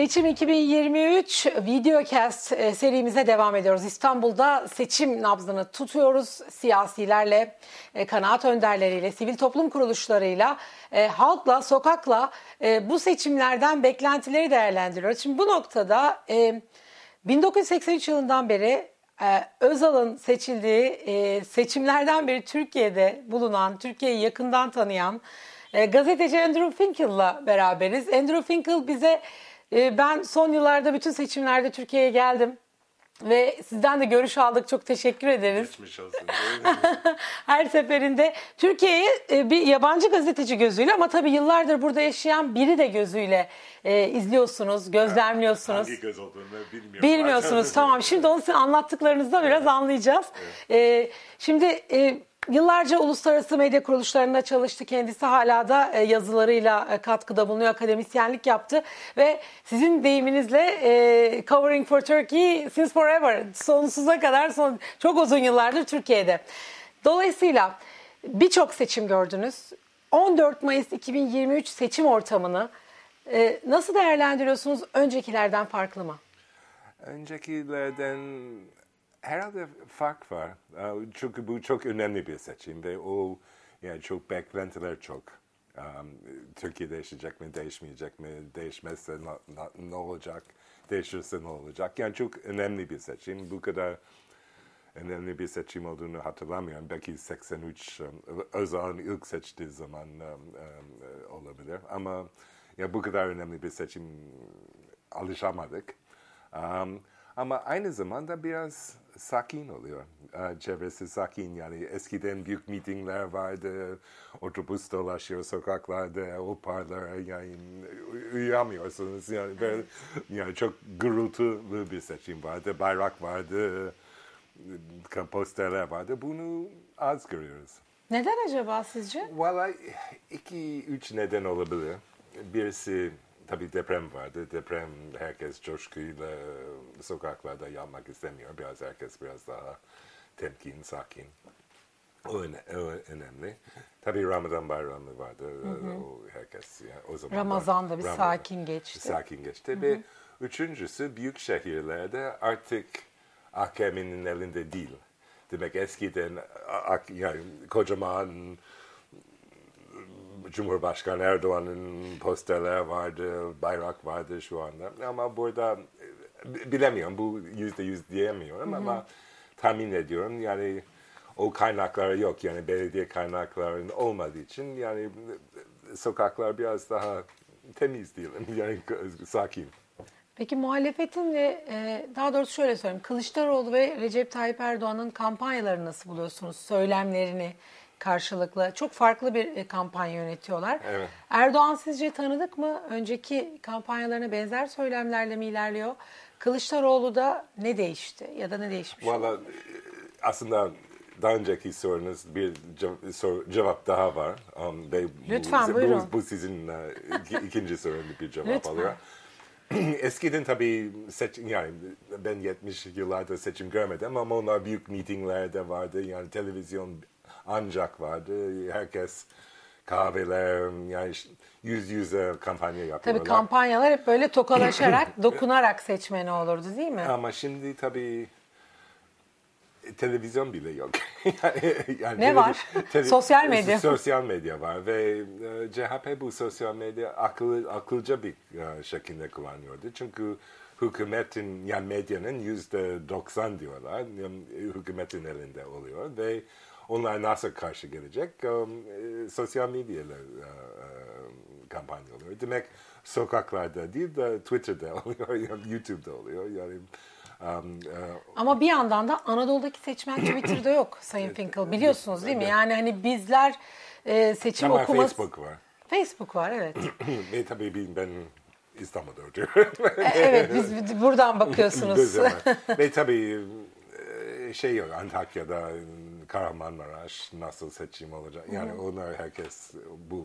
Seçim 2023 videocast serimize devam ediyoruz. İstanbul'da seçim nabzını tutuyoruz. Siyasilerle, kanaat önderleriyle, sivil toplum kuruluşlarıyla, halkla, sokakla bu seçimlerden beklentileri değerlendiriyoruz. Şimdi bu noktada 1983 yılından beri Özal'ın seçildiği seçimlerden beri Türkiye'de bulunan, Türkiye'yi yakından tanıyan gazeteci Andrew Finkel'la beraberiz. Andrew Finkel bize ben son yıllarda bütün seçimlerde Türkiye'ye geldim ve sizden de görüş aldık. Çok teşekkür ederiz. Geçmiş olsun. Her seferinde Türkiye'yi bir yabancı gazeteci gözüyle ama tabii yıllardır burada yaşayan biri de gözüyle izliyorsunuz, gözlemliyorsunuz. Hangi göz olduğunu bilmiyorum. Bilmiyorsunuz, tamam. Şimdi onu sizin anlattıklarınızda biraz anlayacağız. Evet. Şimdi yıllarca uluslararası medya kuruluşlarında çalıştı. Kendisi hala da yazılarıyla katkıda bulunuyor. Akademisyenlik yaptı. Ve sizin deyiminizle covering for Turkey since forever. Sonsuza kadar, çok uzun yıllardır Türkiye'de. Dolayısıyla birçok seçim gördünüz. 14 Mayıs 2023 seçim ortamını nasıl değerlendiriyorsunuz? Öncekilerden farklı mı? Öncekilerden herhalde fark var. Çünkü bu çok önemli bir seçim ve o yani çok beklentiler çok. Türkiye değişecek mi, değişmeyecek mi, değişmezse ne olacak, değişirse ne olacak? Yani çok önemli bir seçim. Bu kadar önemli bir seçim olduğunu hatırlamıyorum. Belki 83 Özal'ın ilk seçtiği zaman olabilir. Ama ya bu kadar önemli bir seçim alışamadık. Ama aynı zamanda biraz sakin oluyor. Çevresi sakin, yani eskiden büyük mitingler vardı, otobüs dolaşıyor sokaklarda, o parlar, yani uyuyamıyorsunuz. Yani böyle, yani çok gürültülü bir seçim vardı, bayrak vardı, posterler vardı. Bunu az görüyoruz. Neden acaba sizce? Vallahi 2-3 neden olabilir. Birisi tabii deprem vardı. Deprem, herkes coşkuyla sokaklarda yanmak istemiyor. Herkes biraz daha temkin, sakin. O önemli. Tabii Ramazan bayramı vardı. O herkes o zaman Ramazan'da bir sakin geçti. Sakin geçti. Ve üçüncüsü, büyük şehirlerde artık AKP'nin elinde değil. Demek eskiden yani kocaman Cumhurbaşkanı Erdoğan'ın posterler vardı, bayrak vardı şu anda. Ama burada bilemiyorum, bu %100 diyemiyorum ama tahmin ediyorum. Yani o kaynakları yok, yani belediye kaynaklarının olmadığı için yani sokaklar biraz daha temiz diyelim, yani sakin. Peki muhalefetin ve daha doğrusu şöyle söyleyeyim, Kılıçdaroğlu ve Recep Tayyip Erdoğan'ın kampanyalarını nasıl buluyorsunuz? Söylemlerini karşılıklı. Çok farklı bir kampanya yönetiyorlar. Evet. Erdoğan sizce tanıdık mı? Önceki kampanyalarına benzer söylemlerle mi ilerliyor? Kılıçdaroğlu'da ne değişti ya da ne değişmiş? Valla aslında daha önceki sorunuz bir cevap daha var. Lütfen buyurun. Bu sizin ikinci sorunun bir cevap alıyor. Eskiden tabii yani ben 70 yıllarda seçim görmedim ama onlar büyük mitinglerde vardı. Yani televizyon ancak vardı. Herkes kahveler, yani yüz yüze kampanya yapıyorlar. Tabii kampanyalar hep böyle tokalaşarak, dokunarak seçmeni olurdu değil mi? Ama şimdi tabii televizyon bile yok. yani ne var? Sosyal medya. Sosyal medya var ve CHP bu sosyal medya akıllıca bir şekilde kullanıyordu. Çünkü hükümetin, yani medyanın %90 diyorlar, yani hükümetin elinde oluyor ve onlar nasıl karşı gelecek? Sosyal medyayla kampanya oluyor. Demek sokaklarda değil de Twitter'da oluyor, YouTube'da oluyor. Yani ama bir yandan da Anadolu'daki seçmen Twitter'da yok Sayın Finkel, biliyorsunuz değil mi? Yani hani bizler seçim ama okuması... Facebook var. Facebook var, evet. Ve tabii ben İstanbul'da oturuyorum. Evet, biz buradan bakıyorsunuz. Ve tabii şey yok, Antakya'da, Kahramanmaraş nasıl seçim olacak? Yani onlar herkes bu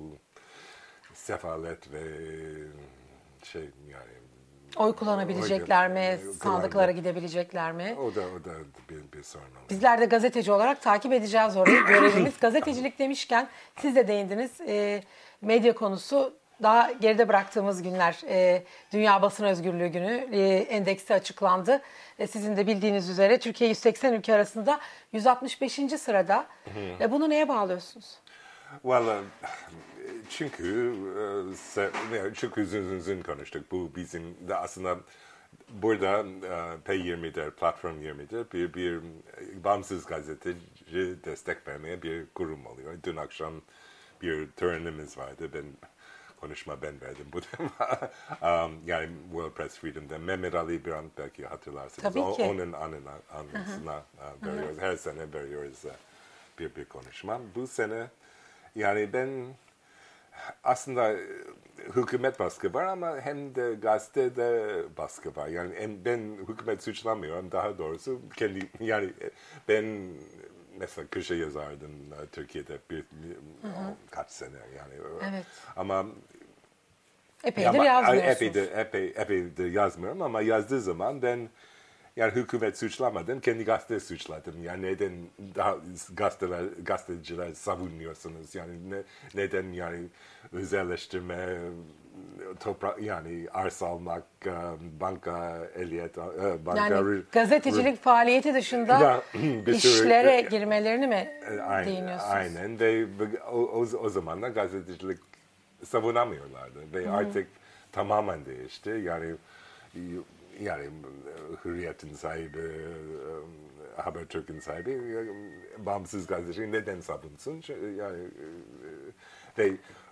sefalet ve şey yani oy kullanabilecekler mi? Sandıklara gidebilecekler mi? O da bir sorun olur. Bizler de gazeteci olarak takip edeceğiz orayı. Görevimiz. Gazetecilik demişken siz de değindiniz. Medya konusu daha geride bıraktığımız günler. Dünya Basın Özgürlüğü Günü endeksi açıklandı. Sizin de bildiğiniz üzere Türkiye 180 ülke arasında 165. sırada. Bunu neye bağlıyorsunuz? Valla çünkü uzun konuştuk. Bu bizim de aslında burada P20'de, Platform 20'de bir bağımsız gazeteci destek vermeye bir kurum oluyor. Dün akşam bir törenimiz vardı. Ben verdim bu defa. Yani World Press Freedom'da Mehmet Ali Birant belki hatırlarsınız. Tabii ki. Onun anısına veriyoruz. Her sene veriyoruz bir konuşma. Bu sene yani ben aslında hükümet baskı var ama hem de gazetede baskı var. Yani ben hükümet suçlamıyorum, daha doğrusu yani ben mesela köşe yazardım Türkiye'de kaç sene yani. Evet. Ama Epeydir yazmıyorsunuz. epeydir yazmıyorum ama yazdığı zaman ben yani hükümet suçlamadım, kendi gazete suçladım. Yani neden daha gazeteciler savunuyorsunuz? Yani neden yani özelleştirme, yani arsa almak, banka ehliyet, Yani gazetecilik faaliyeti dışında işlere girmelerini mi değiniyorsunuz? Aynen ve o zamanlar gazetecilik savunamıyorlardı ve artık tamamen değişti. Yani Hürriyet'in sahibi, Habertürk'ün sahibi bağımsız gazeteci neden savunsun? Yani ve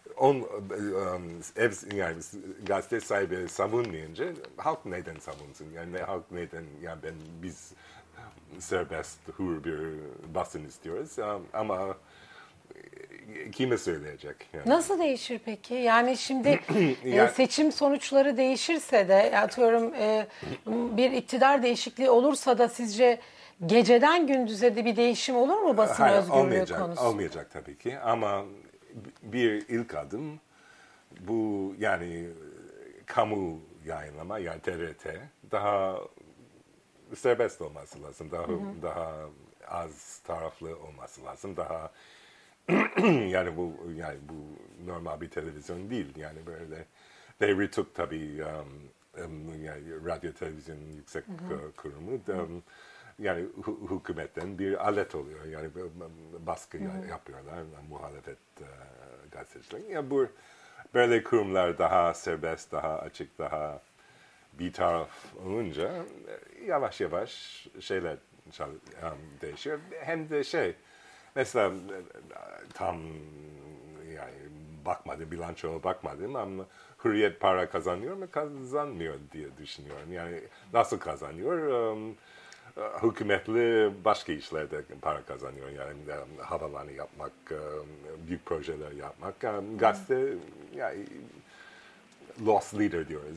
yani gazete sahibi savunmayınca halk neden savunsun? Yani halk neden biz serbest, hür bir basın istiyoruz ama kime söyleyecek? Yani. Nasıl değişir peki? Yani şimdi seçim sonuçları değişirse de atıyorum bir iktidar değişikliği olursa da sizce geceden gündüze de bir değişim olur mu basın özgürlüğü konusunda? Olmayacak tabii ki ama bir ilk adım bu yani kamu yayınlama yani TRT daha serbest olması lazım. Daha az taraflı olması lazım. Daha yani bu normal bir televizyon değil. Yani böyle devri took tabii yani radyo televizyon yüksek kurumu yani hükümetten bir alet oluyor. Yani baskı yapıyorlar muhalefet gazeteciler. Yani böyle kurumlar daha serbest, daha açık, daha bir taraf olunca yavaş yavaş şeyler değişiyor. Hem de mesela tam yani bilançoya bakmadım ama Hürriyet para kazanıyor mu kazanmıyor diye düşünüyorum. Yani nasıl kazanıyor? Hükümetli başka işlerde para kazanıyor. Yani havalanı yapmak, büyük projeler yapmak. Gazete yani lost leader diyoruz.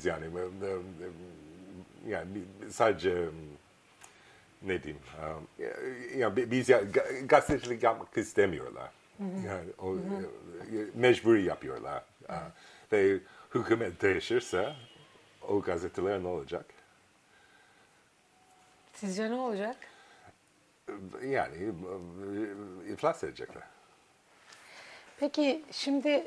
Yani sadece ne diyeyim? Yani biz gazetecilik yapmak istemiyorlar. Yani mecburi yapıyorlar. Ve hükümet değişirse o gazeteler ne olacak? Sizce ne olacak? Yani iflas edecekler. Peki şimdi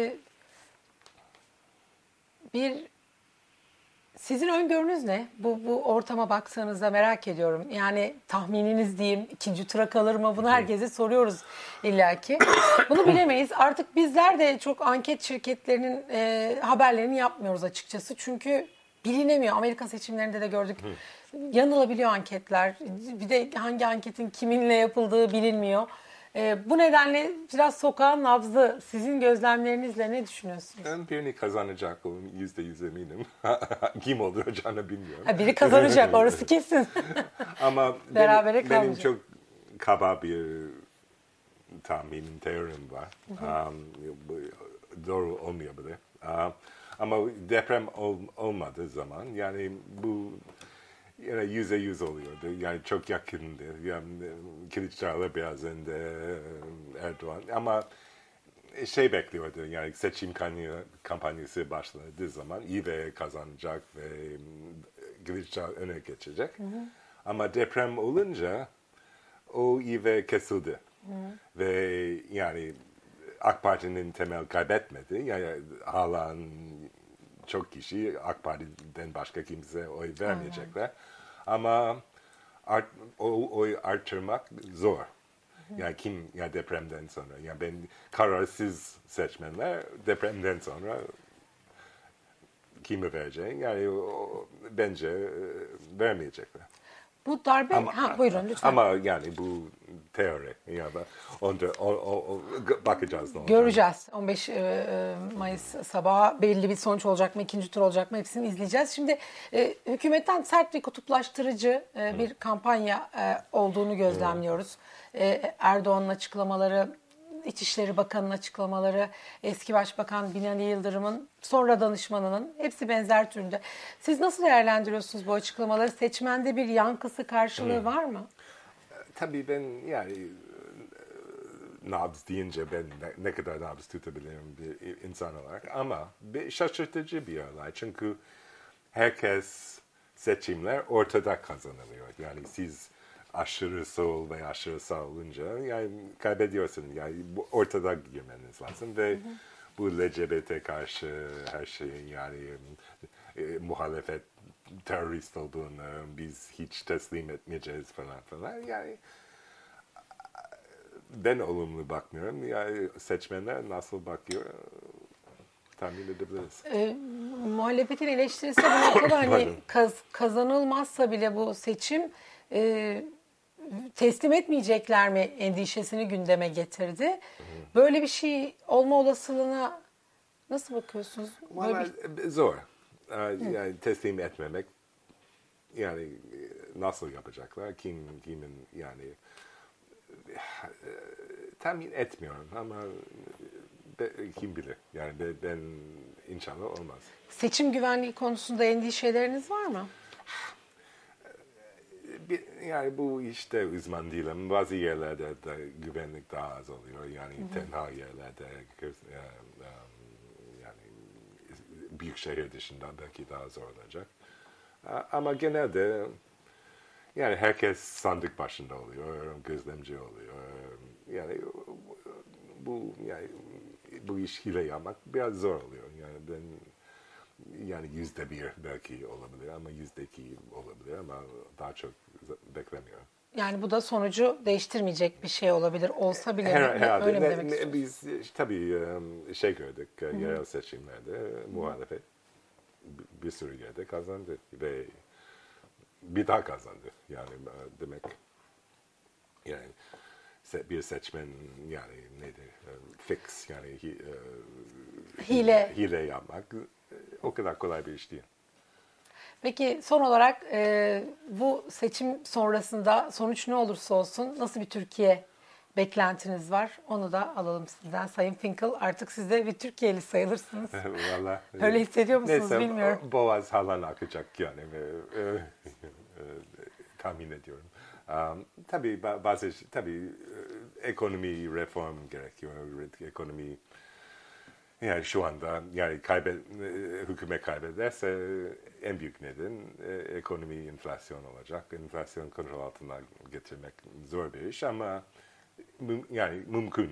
sizin öngörünüz ne? Bu ortama baktığınızda merak ediyorum. Yani tahmininiz diyeyim, ikinci tura kalır mı? Bunu herkese soruyoruz illaki. Bunu bilemeyiz. Artık bizler de çok anket şirketlerinin haberlerini yapmıyoruz açıkçası. Çünkü bilinemiyor. Amerika seçimlerinde de gördük. Yanılabiliyor anketler. Bir de hangi anketin kiminle yapıldığı bilinmiyor. Bu nedenle biraz sokağın nabzı. Sizin gözlemlerinizle ne düşünüyorsunuz? Ben birini kazanacak, %100 eminim. Kim olacağını bilmiyorum. Biri kazanacak, orası kesin. Ama benim çok kaba bir tahminim, teorim var. Doğru olmayabilir. Ama deprem olmadığı zaman yani bu yine %100 oluyordu. Yani çok yakındı. Yani Kılıçdaroğlu biraz önde Erdoğan. Ama bekliyordu. Yani seçim kampanyası başladığı zaman İve kazanacak ve Kılıçdaroğlu öne geçecek. Ama deprem olunca o İve kesildi. Ve yani AK Parti'nin temel kaybetmedi. Yani hala çok kişi AK Parti'den başka kimse oy vermeyecekler. Ama o oy artırmak zor. Yani kim ya depremden sonra, yani ben kararsız seçmenler depremden sonra kimi vereceğim? Yani bence vermeyecekler. Bu darbe, buyurun lütfen. Ama yani bu teori. Yani bakacağız ne olacak. Göreceğiz. 15 Mayıs sabahı belli bir sonuç olacak mı, ikinci tur olacak mı hepsini izleyeceğiz. Şimdi hükümetten sert ve kutuplaştırıcı bir kampanya olduğunu gözlemliyoruz. Erdoğan'ın açıklamaları, İçişleri Bakanı'nın açıklamaları, eski Başbakan Binali Yıldırım'ın sonra danışmanının hepsi benzer türünde. Siz nasıl değerlendiriyorsunuz bu açıklamaları? Seçmende bir yankısı, karşılığı var mı? Tabii ben yani nabız deyince ben ne kadar nabız tutabilirim bir insan olarak ama bir şaşırtıcı bir olay. Çünkü herkes seçimler ortada kazanılıyor. Yani siz aşırı sol ve aşırı sağ olunca yani kaybediyorsunuz. Yani bu ortada girmeniz lazım ve bu LGBT karşı her şeyin yani muhalefet terörist olduğunu biz hiç teslim etmeyeceğiz falan falan. Yani ben olumlu bakmıyorum. Yani seçmenler nasıl bakıyor tahmin edebiliriz. Muhalefetin eleştirisi bu noktada hani kazanılmazsa bile bu seçim teslim etmeyecekler mi endişesini gündeme getirdi. Böyle bir şey olma olasılığına nasıl bakıyorsunuz? Valla zor. Yani teslim etmemek yani nasıl yapacaklar? Kimin yani tahmin etmiyorum ama kim bilir. Yani ben inşallah olmaz. Seçim güvenliği konusunda endişeleriniz var mı? Yani bu işte uzman değilim. Bazı yerlerde de güvenlik daha az oluyor. Yani tenha yerlerde yani büyük şehir dışında belki daha zor olacak. Ama genelde yani herkes sandık başında oluyor, gözlemci oluyor. Yani bu iş hile yapmak biraz zor oluyor. Yani ben yani %1 belki olabilir ama %2 olabilir ama daha çok beklemiyorum. Yani bu da sonucu değiştirmeyecek bir şey olabilir. Olsa bile Herhalde. öyle mi demek istiyorsunuz? Biz tabii şey gördük yerel seçimlerde muhalefet bir sürü yerde kazandı ve bir daha kazandı. Yani demek yani bir seçmen yani nedir fix yani hile yapmak o kadar kolay bir iş değil. Peki son olarak bu seçim sonrasında sonuç ne olursa olsun nasıl bir Türkiye beklentiniz var? Onu da alalım sizden. Sayın Finkel artık siz de bir Türkiye'li sayılırsınız. Vallahi, Öyle hissediyor musunuz neyse, bilmiyorum. Boğaz falan akacak yani tahmin ediyorum. Tabii ekonomi reform gerekiyor. Ekonomi yani şu anda yani hükümet kaybederse en büyük neden ekonomi enflasyon olacak. Enflasyon kontrol altına getirmek zor bir iş ama yani mümkün.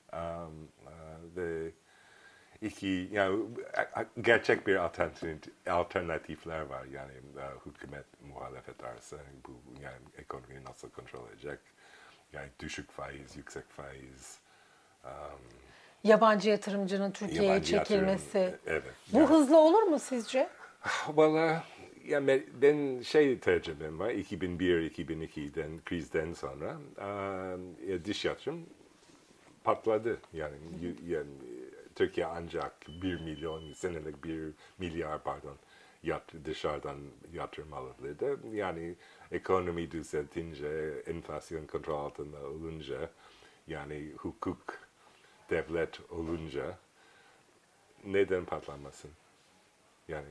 Ve yani gerçek bir alternatifler var yani hükümet muhalefet arası bu yani ekonomiyi nasıl kontrol edecek yani düşük faiz, yüksek faiz. Yabancı yatırımcının Türkiye'ye çekilmesi. Evet. Bu yani, hızlı olur mu sizce? Valla yani ben tecrübem var 2001-2002'den krizden sonra dış yatırım patladı yani Türkiye ancak 1 milyon senelik 1 milyar dışarıdan yatırım alırdı. Yani ekonomi düzeltince, enflasyon kontrol altında olunca, yani hukuk, devlet olunca neden patlamasın? Yani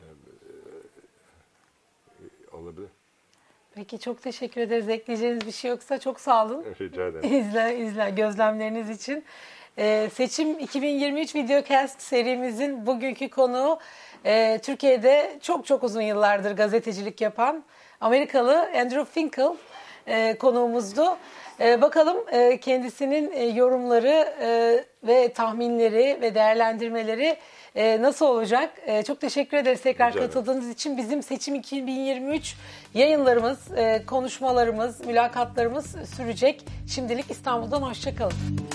olabilir. Peki çok teşekkür ederiz. Ekleyeceğiniz bir şey yoksa çok sağ olun. Rica ederim. İzle gözlemleriniz için. Seçim 2023 Videocast serimizin bugünkü konuğu Türkiye'de çok uzun yıllardır gazetecilik yapan Amerikalı Andrew Finkel konuğumuzdu. Bakalım kendisinin yorumları ve tahminleri ve değerlendirmeleri nasıl olacak? Çok teşekkür ederiz tekrar Rica ederim. katıldığınız için. Bizim Seçim 2023 yayınlarımız, konuşmalarımız, mülakatlarımız sürecek. Şimdilik İstanbul'dan hoşça kalın.